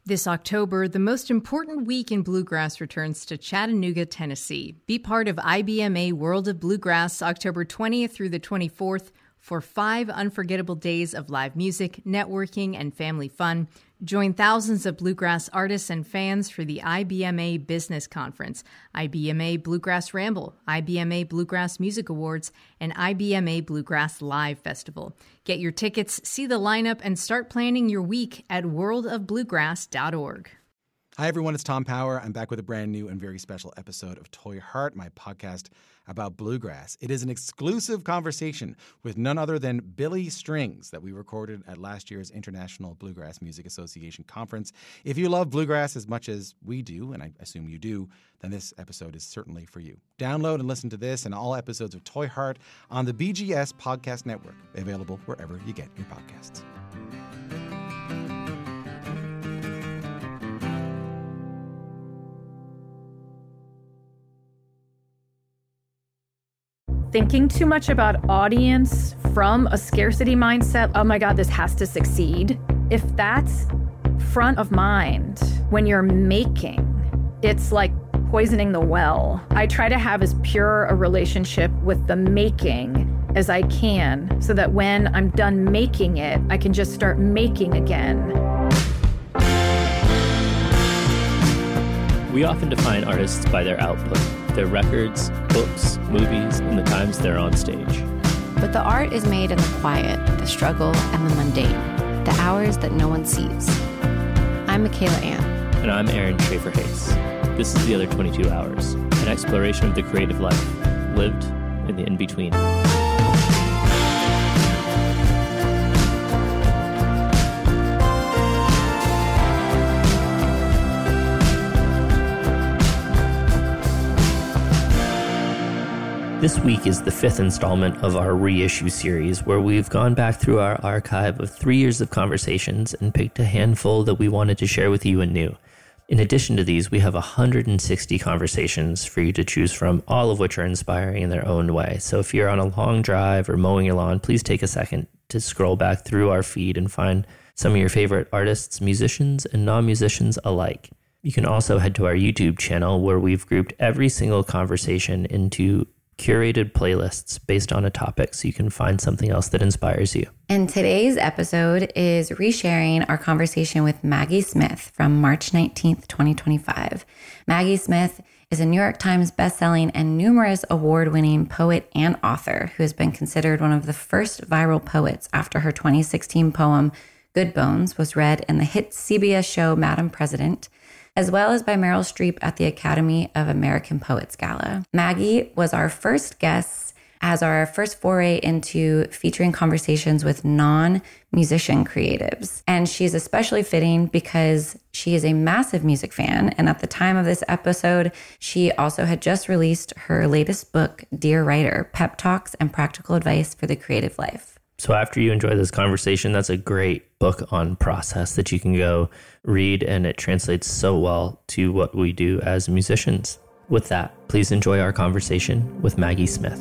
This October, the most important week in bluegrass returns to Chattanooga, Tennessee. Be part of IBMA World of Bluegrass October 20th through the 24th for 5 unforgettable days of live music, networking, and family fun. Join thousands of bluegrass artists and fans for the IBMA Business Conference, IBMA Bluegrass Ramble, IBMA Bluegrass Music Awards, and IBMA Bluegrass Live Festival. Get your tickets, see the lineup, and start planning your week at worldofbluegrass.org. Hi, everyone. It's Tom Power. I'm back with a brand new and very special episode of Toy Heart, my podcast about bluegrass. It is an exclusive conversation with none other than Billy Strings that we recorded at last year's International Bluegrass Music Association Conference. If you love bluegrass as much as we do, and I assume you do, then this episode is certainly for you. Download and listen to this and all episodes of Toy Heart on the BGS Podcast Network, available wherever you get your podcasts. Thinking too much about audience from a scarcity mindset, oh my God, this has to succeed. If that's front of mind when you're making, it's like poisoning the well. I try to have as pure a relationship with the making as I can so that when I'm done making it, I can just start making again. We often define artists by their output, their records, books, movies, and the times they're on stage. But the art is made in the quiet, the struggle, and the mundane, the hours that no one sees. I'm Michaela Ann. And I'm Aaron Schaefer-Hayes. This is The Other 22 Hours, an exploration of the creative life, lived in the in-between. This week is the 5th installment of our reissue series, where we've gone back through our archive of 3 years of conversations and picked a handful that we wanted to share with you anew. In addition to these, we have 160 conversations for you to choose from, all of which are inspiring in their own way. So if you're on a long drive or mowing your lawn, please take a second to scroll back through our feed and find some of your favorite artists, musicians, and non-musicians alike. You can also head to our YouTube channel, where we've grouped every single conversation into curated playlists based on a topic, so you can find something else that inspires you. And today's episode is resharing our conversation with Maggie Smith from March 19th, 2025. Maggie Smith is a New York Times bestselling and numerous award-winning poet and author who has been considered one of the first viral poets after her 2016 poem, Good Bones, was read in the hit CBS show Madam President, as well as by Meryl Streep at the Academy of American Poets Gala. Maggie was our first guest as our first foray into featuring conversations with non-musician creatives. And she's especially fitting because she is a massive music fan. And at the time of this episode, she also had just released her latest book, Dear Writer, Pep Talks and Practical Advice for the Creative Life. So after you enjoy this conversation, that's a great book on process that you can go read, and it translates so well to what we do as musicians. With that, please enjoy our conversation with Maggie Smith.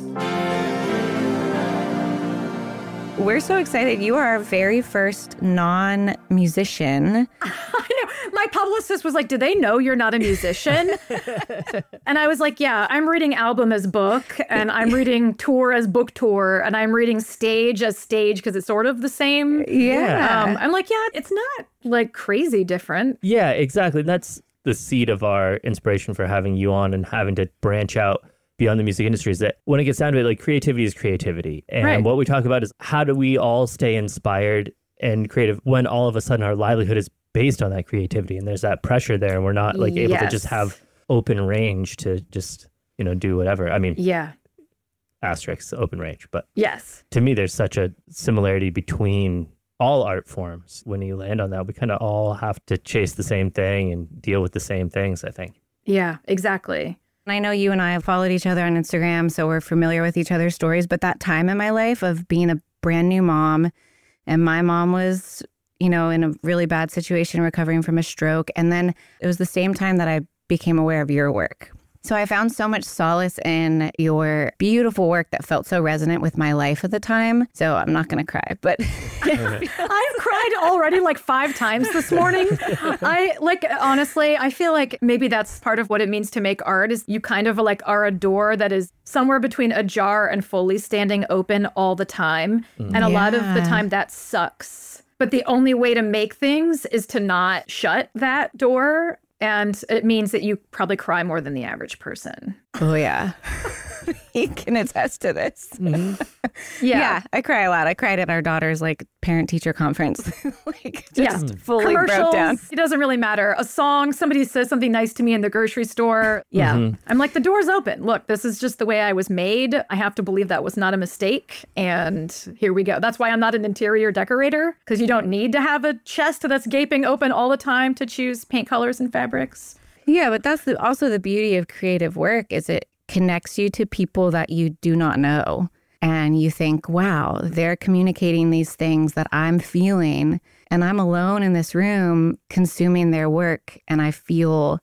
We're so excited. You are our very first non-musician. I know. My publicist was like, do they know you're not a musician? And I was like, yeah, I'm reading album as book, and I'm reading tour as book tour, and I'm reading stage as stage because it's sort of the same. Yeah. I'm like, yeah, it's not like crazy different. Yeah, exactly. That's the seed of our inspiration for having you on and having to branch out beyond the music industry, is that when it gets down to it, like, creativity is creativity. And Right. what we talk about is how do we all stay inspired and creative when all of a sudden our livelihood is based on that creativity, and there's that pressure there, and we're not like able to just Yes. have open range to just, do whatever. I mean, Yeah. asterisks, open range. But Yes. to me, there's such a similarity between all art forms. When you land on that, we kind of all have to chase the same thing and deal with the same things, I think. Yeah, exactly. I know you and I have followed each other on Instagram, so we're familiar with each other's stories. But that time in my life of being a brand new mom, and my mom was, in a really bad situation, recovering from a stroke. And then it was the same time that I became aware of your work. So I found so much solace in your beautiful work that felt so resonant with my life at the time. So I'm not going to cry, but I've cried already like 5 times this morning. Honestly, I feel like maybe that's part of what it means to make art is you kind of like are a door that is somewhere between ajar and fully standing open all the time. And a lot of the time that sucks. But the only way to make things is to not shut that door. And it means that you probably cry more than the average person. oh yeah. He can attest to this. Yeah. I cry a lot. I cried at our daughter's like parent-teacher conference. Just fully broke Commercials, down. it doesn't really matter. A song, somebody says something nice to me in the grocery store. Yeah. I'm like, the door's open. Look, this is just the way I was made. I have to believe that was not a mistake. And here we go. That's why I'm not an interior decorator, because you don't need to have a chest that's gaping open all the time to choose paint colors and fabrics. Yeah, but that's also the beauty of creative work is it connects you to people that you do not know. And you think, wow, they're communicating these things that I'm feeling. And I'm alone in this room consuming their work. And I feel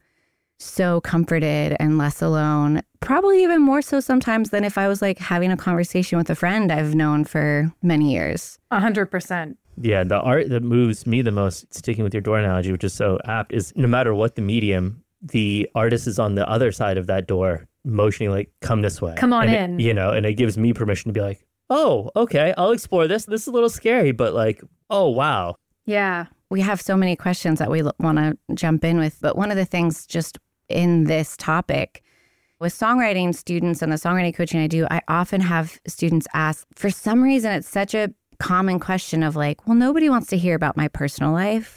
so comforted and less alone. Probably even more so sometimes than if I was like having a conversation with a friend I've known for many years. 100%. Yeah, the art that moves me the most, sticking with your door analogy, which is so apt, is no matter what the medium, the artist is on the other side of that door motioning like, come this way. Come on and in. And it gives me permission to be like, oh, okay, I'll explore this. This is a little scary, but like, oh, wow. Yeah. We have so many questions that we want to jump in with. But one of the things just in this topic with songwriting students and the songwriting coaching I do, I often have students ask, for some reason, it's such a common question of like, well, nobody wants to hear about my personal life.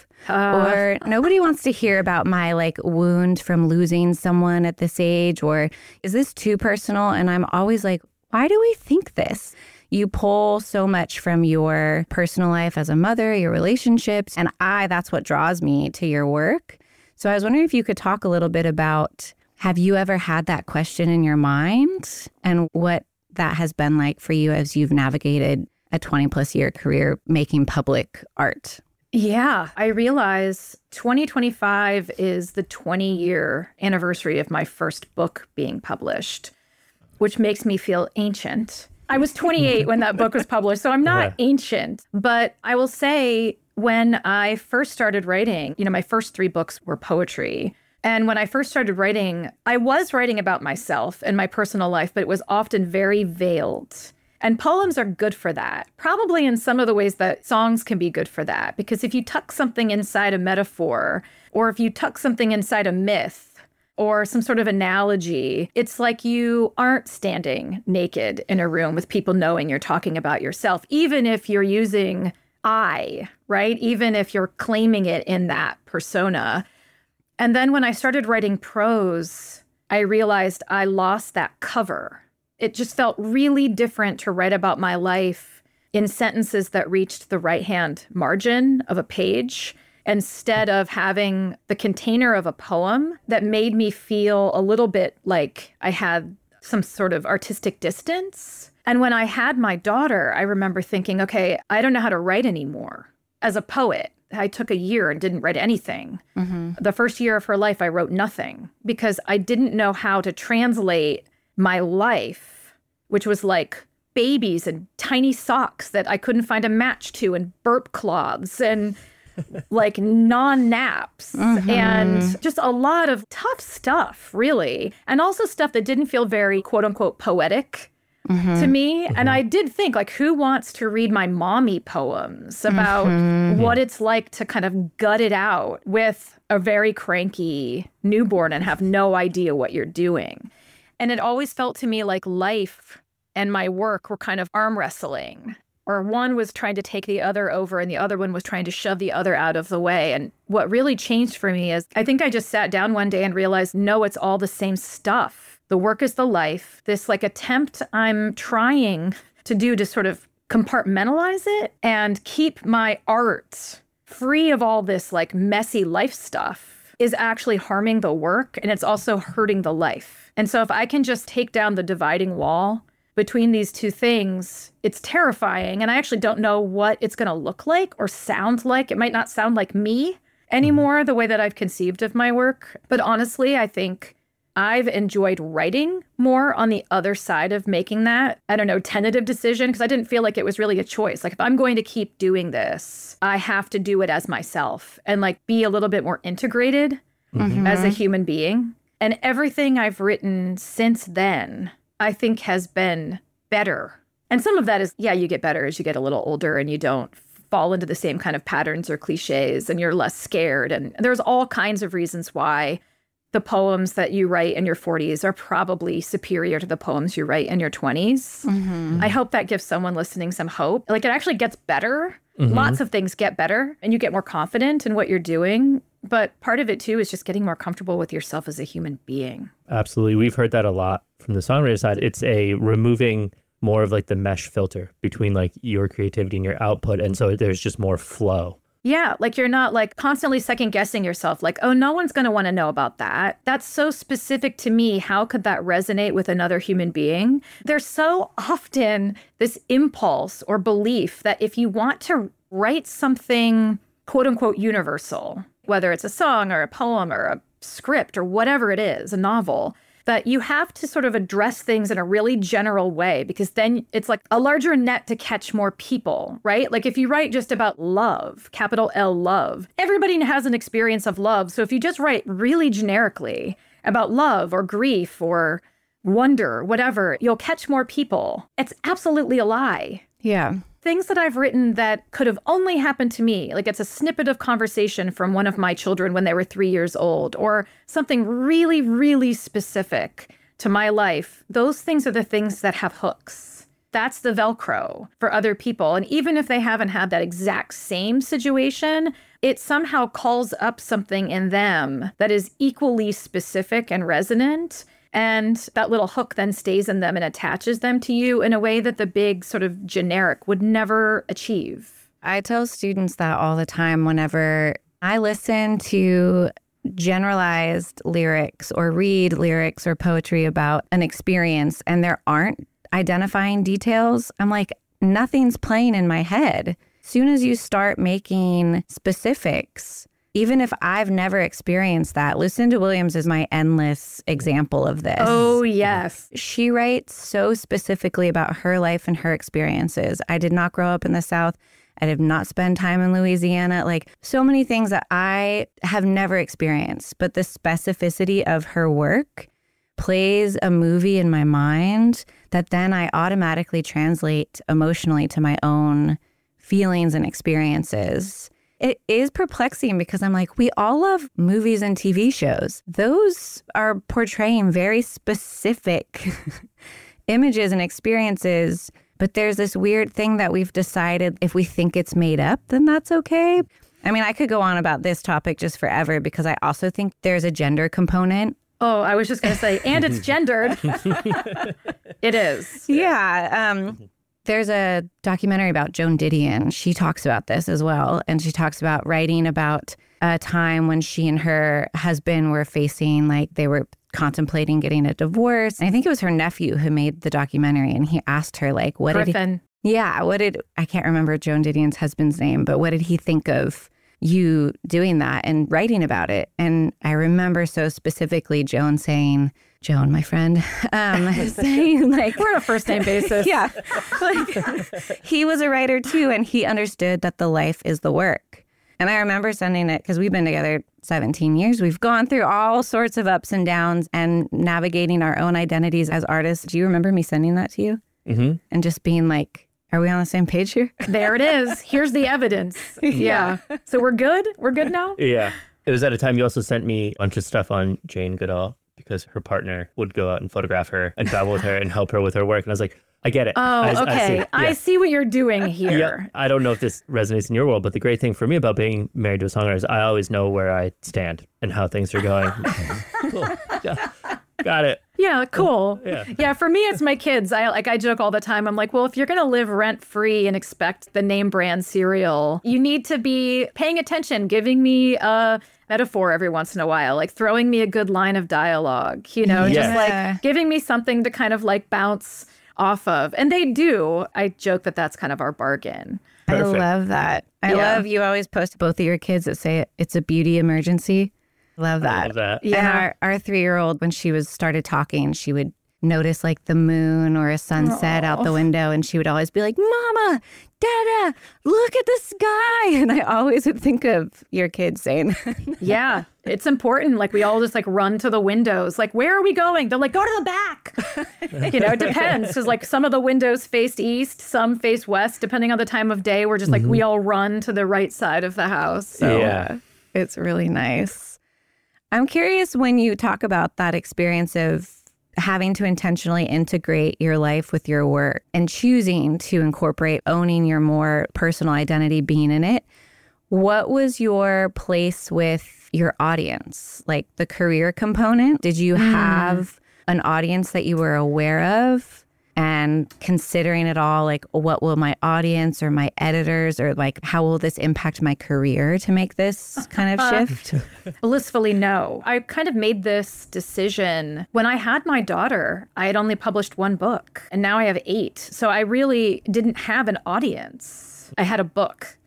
Or nobody wants to hear about my like wound from losing someone at this age, or is this too personal? And I'm always like, why do we think this? You pull so much from your personal life as a mother, your relationships, and that's what draws me to your work. So I was wondering if you could talk a little bit about, have you ever had that question in your mind and what that has been like for you as you've navigated a 20 plus year career making public art? Yeah, I realize 2025 is the 20-year anniversary of my first book being published, which makes me feel ancient. I was 28 when that book was published, so I'm not ancient. But I will say, when I first started writing, my first 3 books were poetry. And when I first started writing, I was writing about myself and my personal life, but it was often very veiled. And poems are good for that, probably in some of the ways that songs can be good for that. Because if you tuck something inside a metaphor, or if you tuck something inside a myth, or some sort of analogy, it's like you aren't standing naked in a room with people knowing you're talking about yourself, even if you're using I, right? Even if you're claiming it in that persona. And then when I started writing prose, I realized I lost that cover. It just felt really different to write about my life in sentences that reached the right-hand margin of a page instead of having the container of a poem that made me feel a little bit like I had some sort of artistic distance. And when I had my daughter, I remember thinking, okay, I don't know how to write anymore. As a poet, I took a year and didn't write anything. The first year of her life, I wrote nothing because I didn't know how to translate my life, which was like babies and tiny socks that I couldn't find a match to, and burp cloths and like non-naps and just a lot of tough stuff, really. And also stuff that didn't feel very quote unquote poetic to me. And I did think, like, who wants to read my mommy poems about what it's like to kind of gut it out with a very cranky newborn and have no idea what you're doing? And it always felt to me like life and my work were kind of arm wrestling, or one was trying to take the other over and the other one was trying to shove the other out of the way. And what really changed for me is I think I just sat down one day and realized, no, it's all the same stuff. The work is the life. This like attempt I'm trying to do to sort of compartmentalize it and keep my art free of all this like messy life stuff is actually harming the work, and it's also hurting the life. And so if I can just take down the dividing wall between these two things, it's terrifying. And I actually don't know what it's going to look like or sound like. It might not sound like me anymore, the way that I've conceived of my work. But honestly, I think I've enjoyed writing more on the other side of making that, I don't know, tentative decision, because I didn't feel like it was really a choice. Like, if I'm going to keep doing this, I have to do it as myself and like be a little bit more integrated as a human being. And everything I've written since then, I think has been better. And some of that is, yeah, you get better as you get a little older and you don't fall into the same kind of patterns or cliches and you're less scared. And there's all kinds of reasons why the poems that you write in your 40s are probably superior to the poems you write in your 20s. I hope that gives someone listening some hope. Like, it actually gets better. Lots of things get better and you get more confident in what you're doing. But part of it, too, is just getting more comfortable with yourself as a human being. Absolutely. We've heard that a lot from the songwriter side. It's a removing more of like the mesh filter between like your creativity and your output. And so there's just more flow. Yeah, like you're not like constantly second guessing yourself like, oh, no one's going to want to know about that. That's so specific to me. How could that resonate with another human being? There's so often this impulse or belief that if you want to write something, quote unquote, universal, whether it's a song or a poem or a script or whatever it is, a novel, that you have to sort of address things in a really general way, because then it's like a larger net to catch more people, right? Like if you write just about love, capital L love, everybody has an experience of love. So if you just write really generically about love or grief or wonder, whatever, you'll catch more people. It's absolutely a lie. Yeah. Things that I've written that could have only happened to me, like it's a snippet of conversation from one of my children when they were 3 years old, or something really, really specific to my life. Those things are the things that have hooks. That's the Velcro for other people. And even if they haven't had that exact same situation, it somehow calls up something in them that is equally specific and resonant. And that little hook then stays in them and attaches them to you in a way that the big sort of generic would never achieve. I tell students that all the time whenever I listen to generalized lyrics or read lyrics or poetry about an experience and there aren't identifying details. I'm like, nothing's playing in my head. As soon as you start making specifics, even if I've never experienced that, Lucinda Williams is my endless example of this. Oh, yes. She writes so specifically about her life and her experiences. I did not grow up in the South. I did not spend time in Louisiana. Like so many things that I have never experienced. But the specificity of her work plays a movie in my mind that then I automatically translate emotionally to my own feelings and experiences. It is perplexing because I'm like, we all love movies and TV shows. Those are portraying very specific images and experiences. But there's this weird thing that we've decided if we think it's made up, then that's okay. I mean, I could go on about this topic just forever because I also think there's a gender component. Oh, I was just going to say, and it's gendered. It is. Yeah. There's a documentary about Joan Didion. She talks about this as well. And she talks about writing about a time when she and her husband were facing, like, they were contemplating getting a divorce. And I think it was her nephew who made the documentary. And he asked her, like, Griffin. I can't remember Joan Didion's husband's name, but what did he think of you doing that and writing about it? And I remember so specifically Joan saying, Joan, my friend, saying like, we're on a first name basis. Yeah. Like, he was a writer too, and he understood that the life is the work. And I remember sending it because we've been together 17 years. We've gone through all sorts of ups and downs and navigating our own identities as artists. Do you remember me sending that to you? Mm-hmm. And just being like, are we on the same page here? There it is. Here's the evidence. Yeah. So we're good? We're good now? Yeah. It was at a time you also sent me a bunch of stuff on Jane Goodall because her partner would go out and photograph her and travel with her and help her with her work. And I was like, I get it. Oh, okay. I see what you're doing here. Yeah. I don't know if this resonates in your world, but the great thing for me about being married to a songwriter is I always know where I stand and how things are going. Cool. Yeah. Got it. Yeah, cool. Yeah. For me, it's my kids. I joke all the time. I'm like, well, if you're going to live rent free and expect the name brand cereal, you need to be paying attention, giving me a metaphor every once in a while, like throwing me a good line of dialogue, just like giving me something to kind of like bounce off of. And they do. I joke that that's kind of our bargain. Perfect. I love that. I love you always post both of your kids that say it's a beauty emergency. Love that. I love that. Yeah. And our 3-year-old, when she started talking, she would notice like the moon or a sunset out the window, and she would always be like, Mama, Dada, look at the sky. And I always would think of your kids saying Yeah, it's important. Like we all just like run to the windows. Like, where are we going? They're like, go to the back. It depends. Because like some of the windows faced east, some face west, depending on the time of day. We're just like, we all run to the right side of the house. So Yeah. It's really nice. I'm curious, when you talk about that experience of having to intentionally integrate your life with your work and choosing to incorporate owning your more personal identity, being in it, what was your place with your audience? Like the career component? Did you have an audience that you were aware of? And considering it all, like, what will my audience or my editors, or like, how will this impact my career to make this kind of shift? Blissfully no. I kind of made this decision when I had my daughter. I had only published 1 book, and now I have 8. So I really didn't have an audience. I had a book.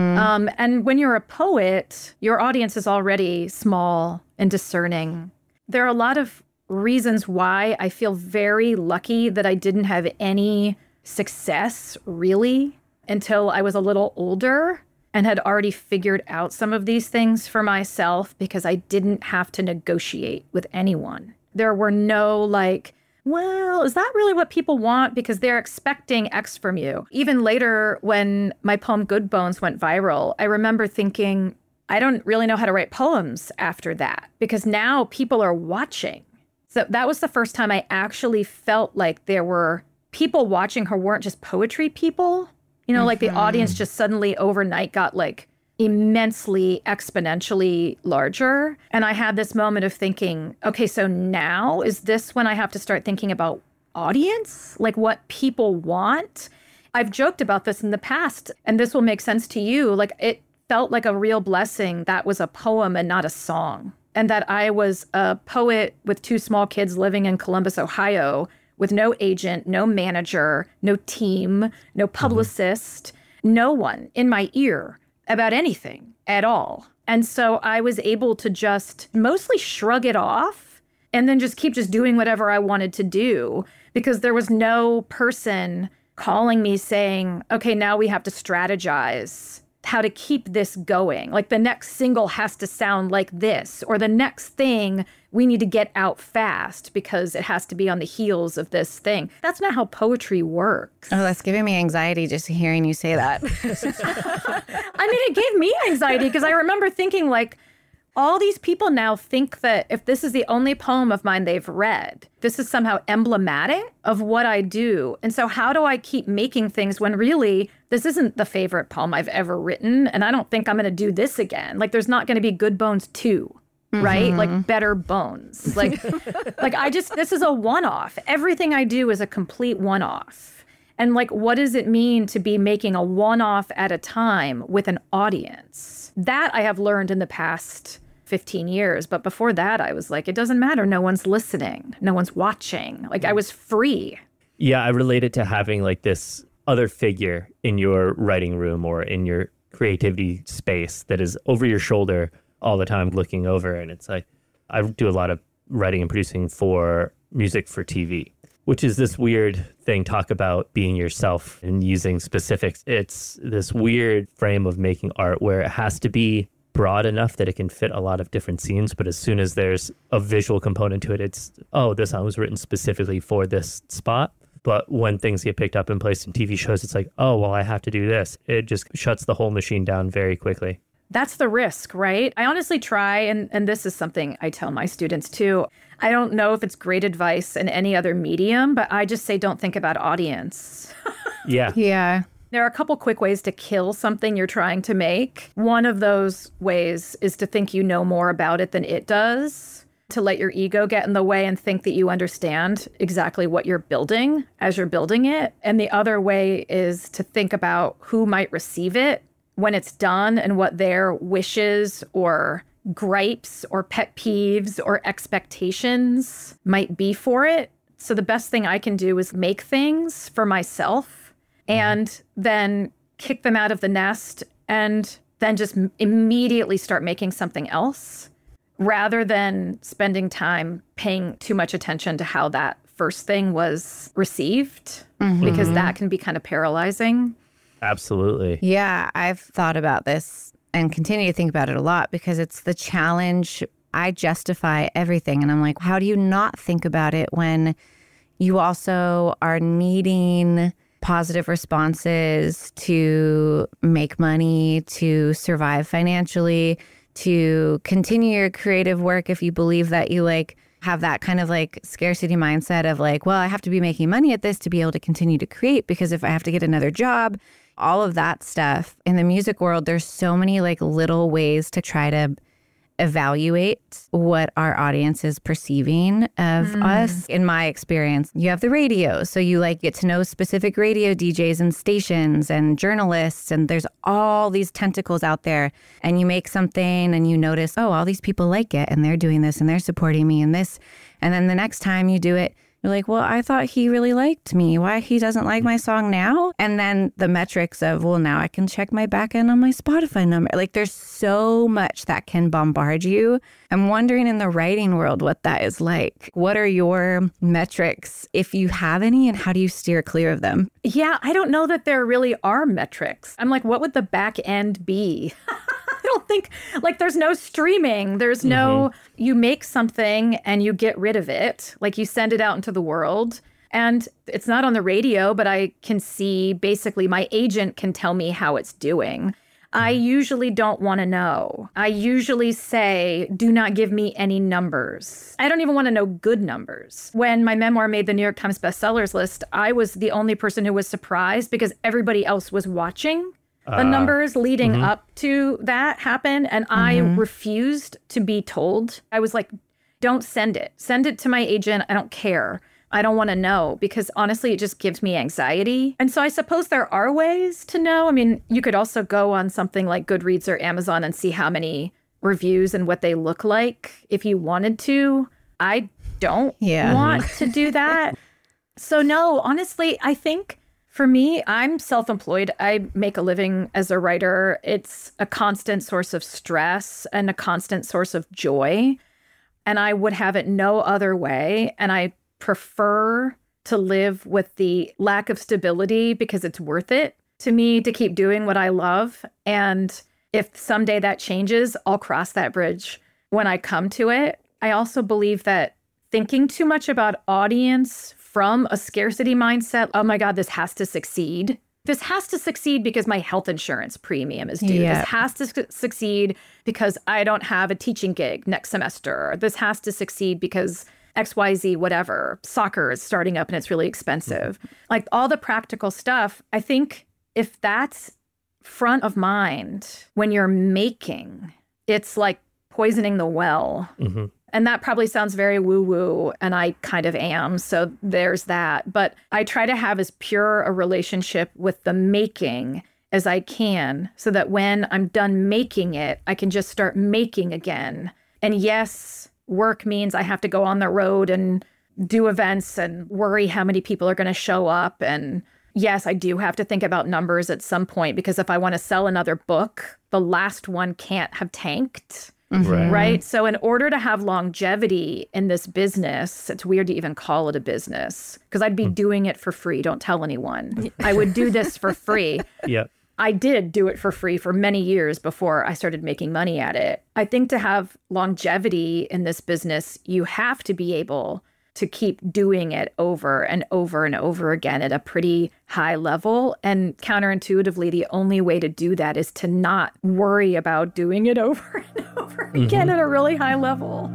And when you're a poet, your audience is already small and discerning. There are a lot of reasons why I feel very lucky that I didn't have any success really until I was a little older and had already figured out some of these things for myself, because I didn't have to negotiate with anyone. There were no like, well, is that really what people want? Because they're expecting X from you. Even later, when my poem Good Bones went viral, I remember thinking, I don't really know how to write poems after that, because now people are watching. So that was the first time I actually felt like there were people watching who weren't just poetry people. Like the audience just suddenly overnight got like immensely exponentially larger. And I had this moment of thinking, okay, so now is this when I have to start thinking about audience? Like what people want? I've joked about this in the past, and this will make sense to you. Like it felt like a real blessing that was a poem and not a song. And that I was a poet with 2 small kids living in Columbus, Ohio, with no agent, no manager, no team, no publicist, no one in my ear about anything at all. And so I was able to just mostly shrug it off and then just keep just doing whatever I wanted to do, because there was no person calling me saying, okay, now we have to strategize how to keep this going. Like the next single has to sound like this, or the next thing we need to get out fast because it has to be on the heels of this thing. That's not how poetry works. Oh, that's giving me anxiety just hearing you say that. I mean, it gave me anxiety because I remember thinking like, all these people now think that if this is the only poem of mine they've read, this is somehow emblematic of what I do. And so how do I keep making things when really this isn't the favorite poem I've ever written, and I don't think I'm going to do this again. Like there's not going to be Good Bones 2, right? Like Better Bones. Like this is a one-off. Everything I do is a complete one-off. And like, what does it mean to be making a one-off at a time with an audience? That I have learned in the past 15 years. But before that, I was like, it doesn't matter. No one's listening. No one's watching. Like I was free. Yeah, I related to having like this other figure in your writing room or in your creativity space that is over your shoulder all the time looking over. And it's like, I do a lot of writing and producing for music for TV, which is this weird thing, talk about being yourself and using specifics. It's this weird frame of making art where it has to be broad enough that it can fit a lot of different scenes. But as soon as there's a visual component to it, it's, oh, this song was written specifically for this spot. But when things get picked up and placed in TV shows, it's like, oh, well, I have to do this. It just shuts the whole machine down very quickly. That's the risk, right? I honestly try, and this is something I tell my students too. I don't know if it's great advice in any other medium, but I just say don't think about audience. Yeah. Yeah. There are a couple quick ways to kill something you're trying to make. One of those ways is to think you know more about it than it does, to let your ego get in the way and think that you understand exactly what you're building as you're building it. And the other way is to think about who might receive it when it's done and what their wishes or gripes or pet peeves or expectations might be for it. So the best thing I can do is make things for myself and then kick them out of the nest and then just immediately start making something else. rather than spending time paying too much attention to how that first thing was received, because that can be kind of paralyzing. Absolutely. Yeah, I've thought about this and continue to think about it a lot because it's the challenge. I justify everything. And I'm like, how do you not think about it when you also are needing positive responses to make money, to survive financially, to continue your creative work if you believe that you like have that kind of like scarcity mindset of like, well, I have to be making money at this to be able to continue to create, because if I have to get another job, all of that stuff. In the music world, there's so many like little ways to try to evaluate what our audience is perceiving of us. In my experience, you have the radio. So you like get to know specific radio DJs and stations and journalists, and there's all these tentacles out there. And you make something and you notice, oh, all these people like it and they're doing this and they're supporting me and this. And then the next time you do it, you're like, well, I thought he really liked me. Why he doesn't like my song now? And then the metrics of, well, now I can check my back end on my Spotify number. Like there's so much that can bombard you. I'm wondering in the writing world what that is like. What are your metrics, if you have any, and how do you steer clear of them? Yeah, I don't know that there really are metrics. I'm like, what would the back end be? I don't think, like, there's no streaming. There's no, you make something and you get rid of it. Like, you send it out into the world. And it's not on the radio, but I can see, basically, my agent can tell me how it's doing. I usually don't want to know. I usually say, do not give me any numbers. I don't even want to know good numbers. When my memoir made the New York Times bestsellers list, I was the only person who was surprised because everybody else was watching the numbers leading up to that happen. And I refused to be told. I was like, don't send it. Send it to my agent. I don't care. I don't want to know, because honestly, it just gives me anxiety. And so I suppose there are ways to know. I mean, you could also go on something like Goodreads or Amazon and see how many reviews and what they look like if you wanted to. I don't want to do that. So no, honestly, I think for me, I'm self-employed. I make a living as a writer. It's a constant source of stress and a constant source of joy. And I would have it no other way. And I prefer to live with the lack of stability because it's worth it to me to keep doing what I love. And if someday that changes, I'll cross that bridge when I come to it. I also believe that thinking too much about audience from a scarcity mindset, oh my God, this has to succeed. This has to succeed because my health insurance premium is due. This has to succeed because I don't have a teaching gig next semester. This has to succeed because XYZ, whatever, soccer is starting up and it's really expensive. Like all the practical stuff, I think if that's front of mind when you're making, it's like poisoning the well. And that probably sounds very woo-woo, and I kind of am. So there's that. But I try to have as pure a relationship with the making as I can so that when I'm done making it, I can just start making again. And yes, work means I have to go on the road and do events and worry how many people are going to show up. And yes, I do have to think about numbers at some point, because if I want to sell another book, the last one can't have tanked. Right. So in order to have longevity in this business, it's weird to even call it a business because I'd be doing it for free. Don't tell anyone. I would do this for free. I did do it for free for many years before I started making money at it. I think to have longevity in this business, you have to be able to keep doing it over and over and over again at a pretty high level. And counterintuitively, the only way to do that is to not worry about doing it over and over again at a really high level.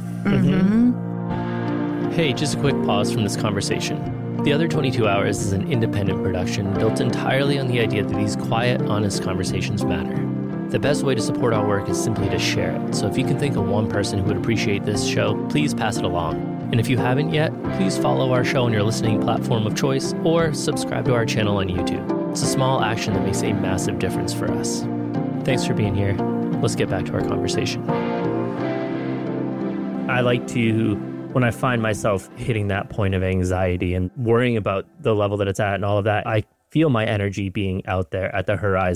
Hey, just a quick pause from this conversation. The Other 22 Hours is an independent production built entirely on the idea that these quiet, honest conversations matter. The best way to support our work is simply to share it. So if you can think of one person who would appreciate this show, please pass it along. And if you haven't yet, please follow our show on your listening platform of choice or subscribe to our channel on YouTube. It's a small action that makes a massive difference for us. Thanks for being here. Let's get back to our conversation. I like to, when I find myself hitting that point of anxiety and worrying about the level that it's at and all of that, I feel my energy being out there at the horizon.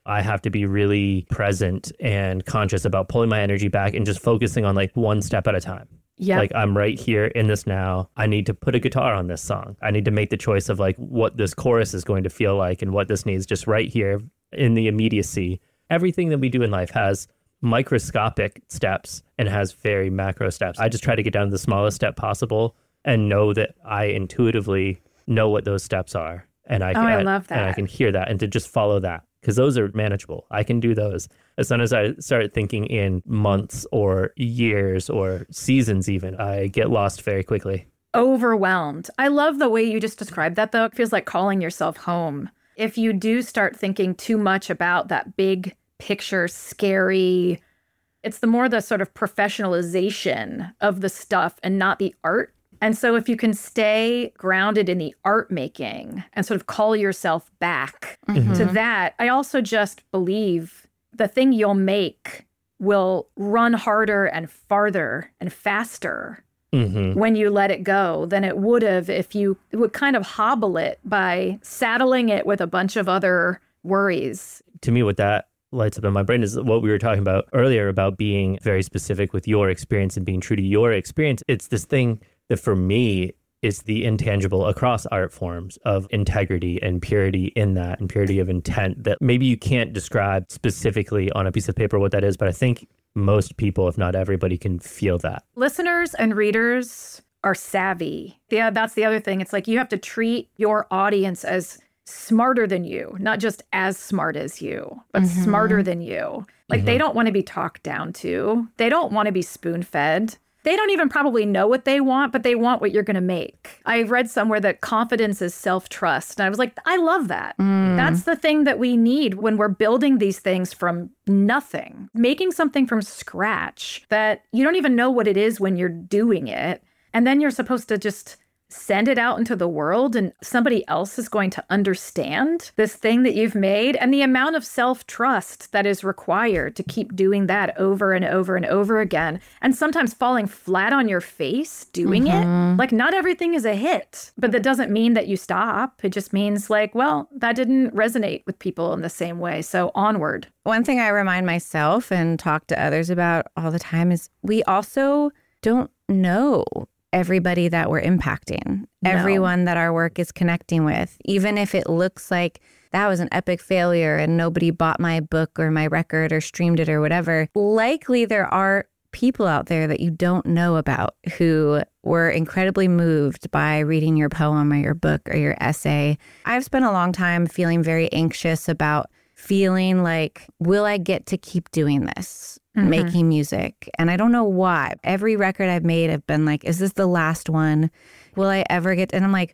I have to be really present and conscious about pulling my energy back and just focusing on like one step at a time. Yeah. Like I'm right here in this now. I need to put a guitar on this song. I need to make the choice of like what this chorus is going to feel like and what this needs just right here in the immediacy. Everything that we do in life has microscopic steps and has very macro steps. I just try to get down to the smallest step possible and know that I intuitively know what those steps are. And I love that. And I can hear that and to just follow that because those are manageable. I can do those. As soon as I start thinking in months or years or seasons even, I get lost very quickly. Overwhelmed. I love the way you just described that, though. It feels like calling yourself home. If you do start thinking too much about that big picture, scary, it's the sort of professionalization of the stuff and not the art. And so if you can stay grounded in the art making and sort of call yourself back to that, I also just believe the thing you'll make will run harder and farther and faster when you let it go than it would have if you would kind of hobble it by saddling it with a bunch of other worries. To me, what that lights up in my brain is what we were talking about earlier about being very specific with your experience and being true to your experience. It's this thing that for me is the intangible across art forms of integrity and purity in that and purity of intent that maybe you can't describe specifically on a piece of paper what that is, but I think most people, if not everybody, can feel that. Listeners and readers are savvy. Yeah, that's the other thing. It's like you have to treat your audience as smarter than you, not just as smart as you, but smarter than you. Like they don't want to be talked down to. They don't want to be spoon-fed. They don't even probably know what they want, but they want what you're going to make. I read somewhere that confidence is self-trust. And I was like, I love that. That's the thing that we need when we're building these things from nothing. Making something from scratch that you don't even know what it is when you're doing it. And then you're supposed to just send it out into the world and somebody else is going to understand this thing that you've made, and the amount of self-trust that is required to keep doing that over and over and over again, and sometimes falling flat on your face doing it. Like not everything is a hit, but that doesn't mean that you stop. It just means like, well, that didn't resonate with people in the same way. So onward. One thing I remind myself and talk to others about all the time is we also don't know everybody that we're impacting, everyone that our work is connecting with, even if it looks like that was an epic failure and nobody bought my book or my record or streamed it or whatever. Likely there are people out there that you don't know about who were incredibly moved by reading your poem or your book or your essay. I've spent a long time feeling very anxious about feeling like, will I get to keep doing this? Making music. And I don't know why. Every record I've made, I've been like, is this the last one? Will I ever get? And I'm like,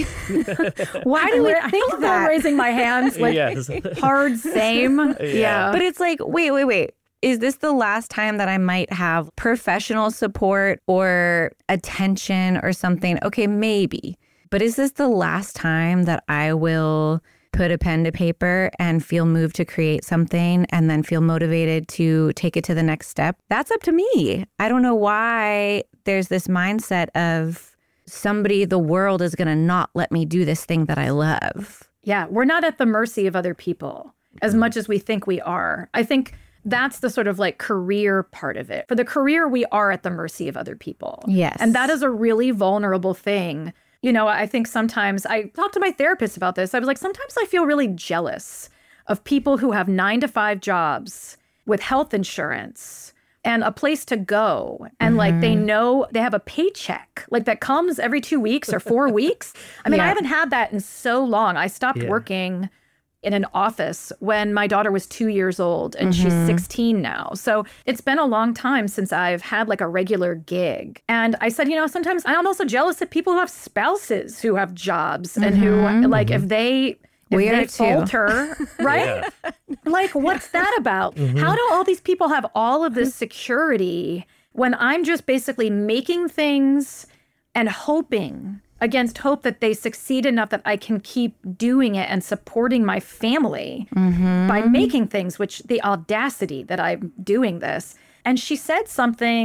why do we think that? I'm raising my hands like hard same. Yeah. But it's like, wait. Is this the last time that I might have professional support or attention or something? Okay, maybe. But is this the last time that I will put a pen to paper and feel moved to create something and then feel motivated to take it to the next step? That's up to me. I don't know why there's this mindset of the world is going to not let me do this thing that I love. Yeah, we're not at the mercy of other people as much as we think we are. I think that's the sort of like career part of it. For the career, we are at the mercy of other people. Yes. And that is a really vulnerable thing. You know, I think sometimes I talked to my therapist about this. I was like, sometimes I feel really jealous of people who have 9-to-5 jobs with health insurance and a place to go. And like, they know they have a paycheck like that comes every 2 weeks or 4 weeks. I mean, I haven't had that in so long. I stopped working in an office when my daughter was 2 years old and she's 16 now. So it's been a long time since I've had like a regular gig. And I said, you know, sometimes I'm also jealous of people who have spouses who have jobs and who like if they falter, right? Yeah. Like, what's that about? How do all these people have all of this security when I'm just basically making things and hoping against hope that they succeed enough that I can keep doing it and supporting my family by making things, which the audacity that I'm doing this. And she said something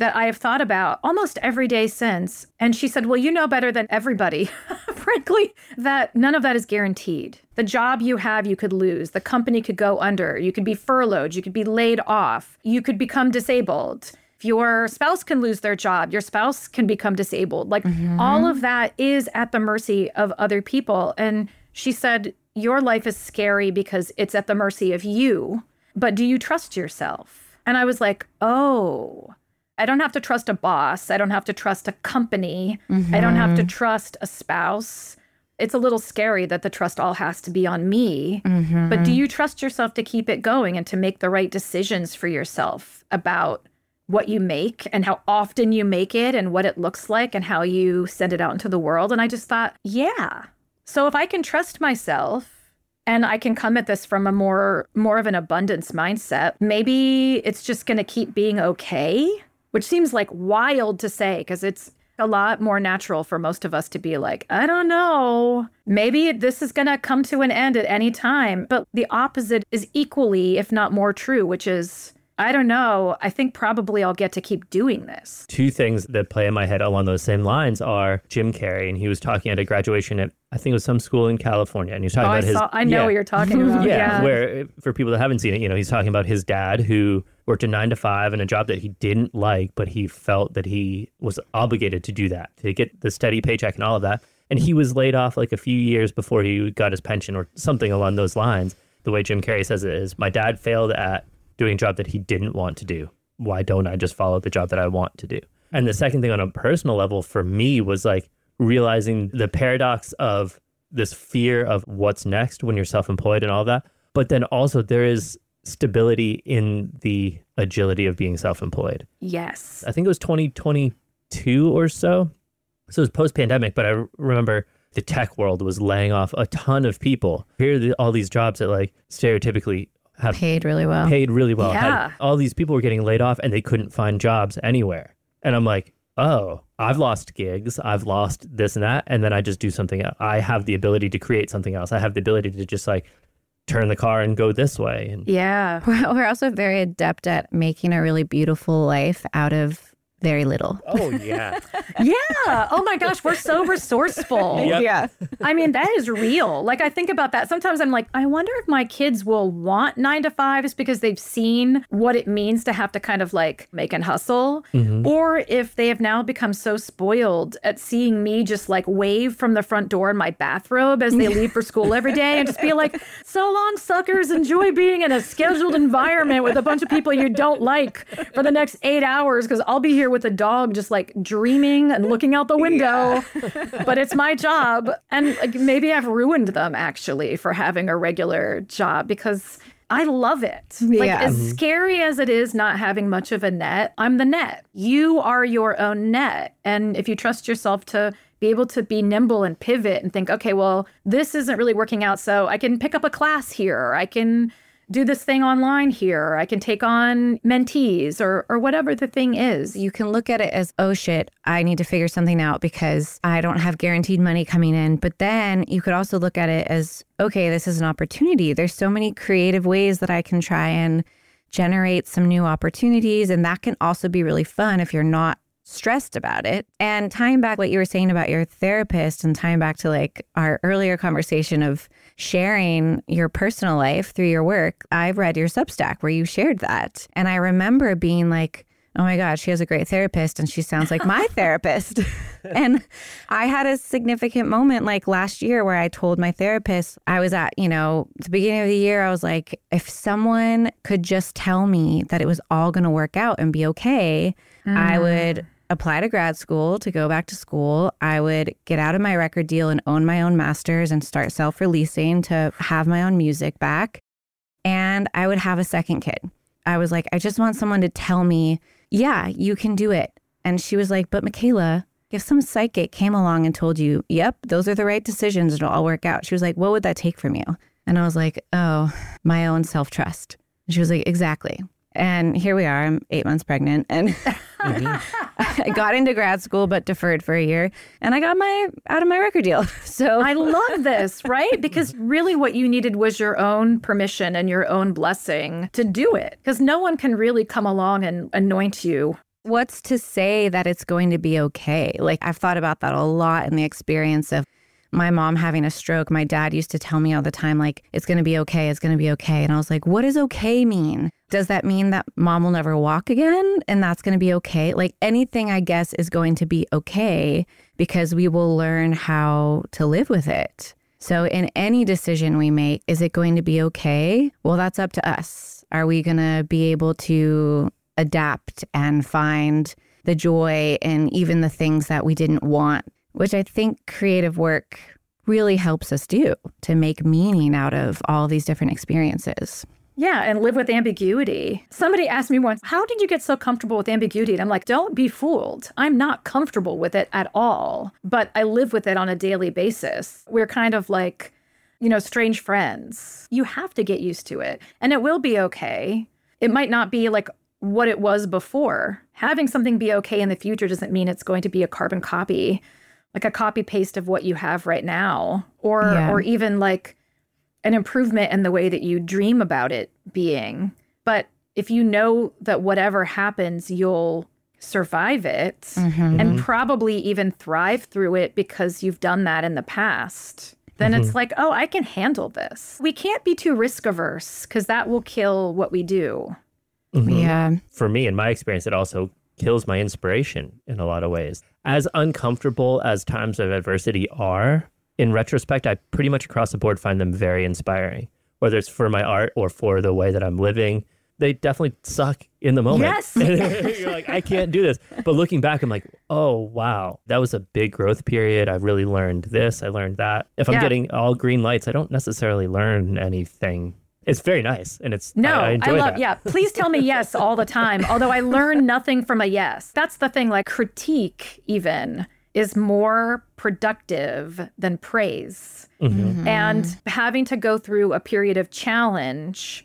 that I have thought about almost every day since. And she said, well, you know better than everybody, frankly, that none of that is guaranteed. The job you have, you could lose. The company could go under. You could be furloughed. You could be laid off. You could become disabled. If your spouse can lose their job, your spouse can become disabled. Like all of that is at the mercy of other people. And she said, your life is scary because it's at the mercy of you. But do you trust yourself? And I was like, oh, I don't have to trust a boss. I don't have to trust a company. I don't have to trust a spouse. It's a little scary that the trust all has to be on me. But do you trust yourself to keep it going and to make the right decisions for yourself about what you make and how often you make it and what it looks like and how you send it out into the world? And I just thought, yeah. So if I can trust myself and I can come at this from a more of an abundance mindset, maybe it's just going to keep being okay, which seems like wild to say because it's a lot more natural for most of us to be like, I don't know, maybe this is going to come to an end at any time. But the opposite is equally, if not more true, which is, I don't know, I think probably I'll get to keep doing this. Two things that play in my head along those same lines are Jim Carrey, and he was talking at a graduation at, I think it was some school in California, and he was talking about I know what you're talking about. Where for people that haven't seen it, he's talking about his dad who worked a 9-to-5 in a job that he didn't like, but he felt that he was obligated to do that, to get the steady paycheck and all of that. And he was laid off like a few years before he got his pension or something along those lines. The way Jim Carrey says it is, my dad failed at doing a job that he didn't want to do. Why don't I just follow the job that I want to do? And the second thing on a personal level for me was like realizing the paradox of this fear of what's next when you're self-employed and all that. But then also there is stability in the agility of being self-employed. Yes. I think it was 2022 or so. So it was post-pandemic, but I remember the tech world was laying off a ton of people. Here are all these jobs that like stereotypically have paid really well. Yeah. All these people were getting laid off and they couldn't find jobs anywhere. And I'm like, oh, I've lost gigs. I've lost this and that. And then I just do something else. I have the ability to create something else. I have the ability to just like turn the car and go this way. And yeah. We're also very adept at making a really beautiful life out of very little. Oh, yeah. Yeah. Oh my gosh, we're so resourceful. Yep. Yeah. I mean, that is real. Like, I think about that. Sometimes I'm like, I wonder if my kids will want 9-to-5s because they've seen what it means to have to kind of like make and hustle. Or if they have now become so spoiled at seeing me just like wave from the front door in my bathrobe as they leave for school every day and just be like, so long, suckers. Enjoy being in a scheduled environment with a bunch of people you don't like for the next 8 hours because I'll be here with a dog just like dreaming and looking out the window, but it's my job. And like, maybe I've ruined them actually for having a regular job because I love it. Like as scary as it is not having much of a net, I'm the net. You are your own net. And if you trust yourself to be able to be nimble and pivot and think, okay, well, this isn't really working out, so I can pick up a class here, or I can do this thing online here. I can take on mentees or whatever the thing is. You can look at it as, oh shit, I need to figure something out because I don't have guaranteed money coming in. But then you could also look at it as, okay, this is an opportunity. There's so many creative ways that I can try and generate some new opportunities. And that can also be really fun if you're not stressed about it. And tying back what you were saying about your therapist and tying back to like our earlier conversation of sharing your personal life through your work, I've read your Substack where you shared that. And I remember being like, oh my God, she has a great therapist and she sounds like my therapist. And I had a significant moment like last year where I told my therapist, I was at, the beginning of the year, I was like, if someone could just tell me that it was all going to work out and be okay, I would apply to grad school to go back to school. I would get out of my record deal and own my own masters and start self-releasing to have my own music back. And I would have a second kid. I was like, I just want someone to tell me, yeah, you can do it. And she was like, but Michaela, if some psychic came along and told you, yep, those are the right decisions, it'll all work out. She was like, what would that take from you? And I was like, oh, my own self-trust. And she was like, exactly. And here we are, I'm 8 months pregnant and I got into grad school, but deferred for a year and I got out of my record deal. So I love this, right? Because really what you needed was your own permission and your own blessing to do it. Because no one can really come along and anoint you What's to say that it's going to be okay? Like, I've thought about that a lot in the experience of my mom having a stroke. My dad used to tell me all the time, like, it's going to be okay. It's going to be okay. And I was like, what does okay mean? Does that mean that mom will never walk again? And that's going to be okay? Like, anything, I guess, is going to be okay because we will learn how to live with it. So in any decision we make, is it going to be okay? Well, that's up to us. Are we going to be able to adapt and find the joy in even the things that we didn't want? Which I think creative work really helps us do, to make meaning out of all these different experiences. Yeah, and live with ambiguity. Somebody asked me once, how did you get so comfortable with ambiguity? And I'm like, don't be fooled. I'm not comfortable with it at all, but I live with it on a daily basis. We're kind of like, strange friends. You have to get used to it, and it will be okay. It might not be like what it was before. Having something be okay in the future doesn't mean it's going to be a carbon copy, like a copy paste of what you have right now, or even like an improvement in the way that you dream about it being. But if you know that whatever happens, you'll survive it and probably even thrive through it because you've done that in the past, then it's like, oh, I can handle this. We can't be too risk averse because that will kill what we do. Yeah. For me, in my experience, it also kills my inspiration in a lot of ways. As uncomfortable as times of adversity are, in retrospect, I pretty much across the board find them very inspiring, whether it's for my art or for the way that I'm living. They definitely suck in the moment. Yes. You're like, I can't do this. But looking back, I'm like, oh, wow, that was a big growth period. I really learned this. I learned that. If I'm getting all green lights, I don't necessarily learn anything. It's very nice. And it's, I enjoy that. Yeah. Please tell me yes all the time. Although I learn nothing from a yes. That's the thing. Like, critique even is more productive than praise. And having to go through a period of challenge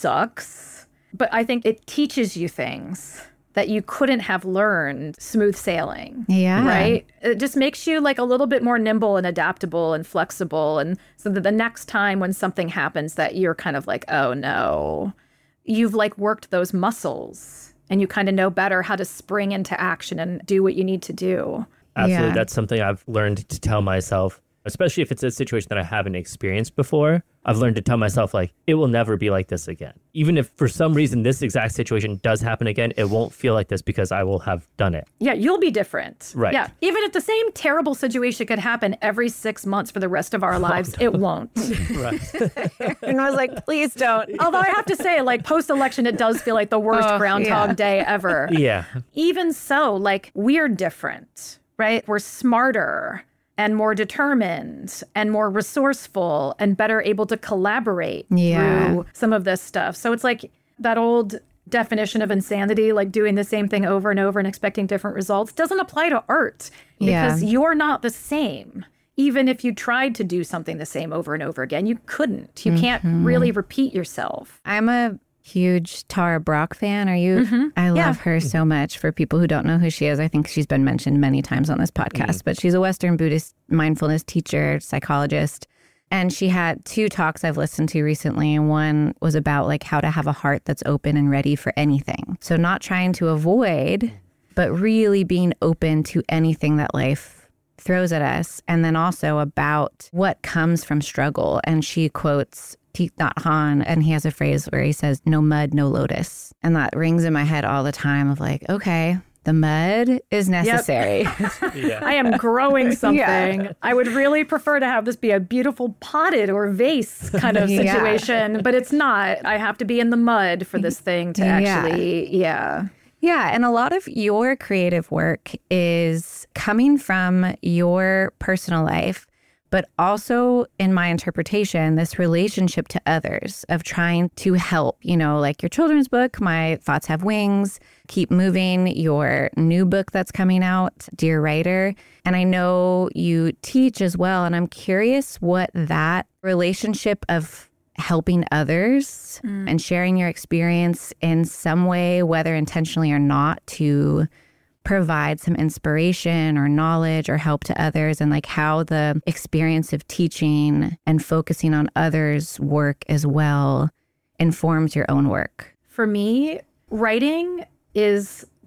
sucks. But I think it teaches you things that you couldn't have learned smooth sailing. Yeah. Right? It just makes you like a little bit more nimble and adaptable and flexible. And so that the next time when something happens that you're kind of like, oh no, you've like worked those muscles and you kind of know better how to spring into action and do what you need to do. Absolutely. Yeah. That's something I've learned to tell myself, especially if it's a situation that I haven't experienced before. I've learned to tell myself, like, it will never be like this again. Even if for some reason this exact situation does happen again, it won't feel like this because I will have done it. Yeah, you'll be different. Right. Yeah. Even if the same terrible situation could happen every 6 months for the rest of our lives, it won't. Right. And I was like, please don't. Although I have to say, like, post-election, it does feel like the worst Groundhog Day ever. Yeah. Even so, like, we're different, right? We're smarter and more determined and more resourceful and better able to collaborate through some of this stuff. So it's like that old definition of insanity, like doing the same thing over and over and expecting different results, doesn't apply to art because you're not the same. Even if you tried to do something the same over and over again, you couldn't. You can't really repeat yourself. I'm a huge Tara Brach fan. Are you? I love her so much. For people who don't know who she is, I think she's been mentioned many times on this podcast, but she's a Western Buddhist mindfulness teacher, psychologist. And she had 2 talks I've listened to recently. And one was about like how to have a heart that's open and ready for anything. So not trying to avoid, but really being open to anything that life throws at us. And then also about what comes from struggle. And she quotes Thich Nhat Hanh, and he has a phrase where he says, no mud, no lotus. And that rings in my head all the time of like, okay, the mud is necessary. Yep. I am growing something. I would really prefer to have this be a beautiful potted or vase kind of situation, but it's not. I have to be in the mud for this thing to actually, Yeah, and a lot of your creative work is coming from your personal life, but also, in my interpretation, this relationship to others of trying to help, like your children's book, My Thoughts Have Wings, Keep Moving, your new book that's coming out, Dear Writer. And I know you teach as well. And I'm curious what that relationship of helping others and sharing your experience in some way, whether intentionally or not, to provide some inspiration or knowledge or help to others, and like how the experience of teaching and focusing on others' work as well informs your own work. For me, writing is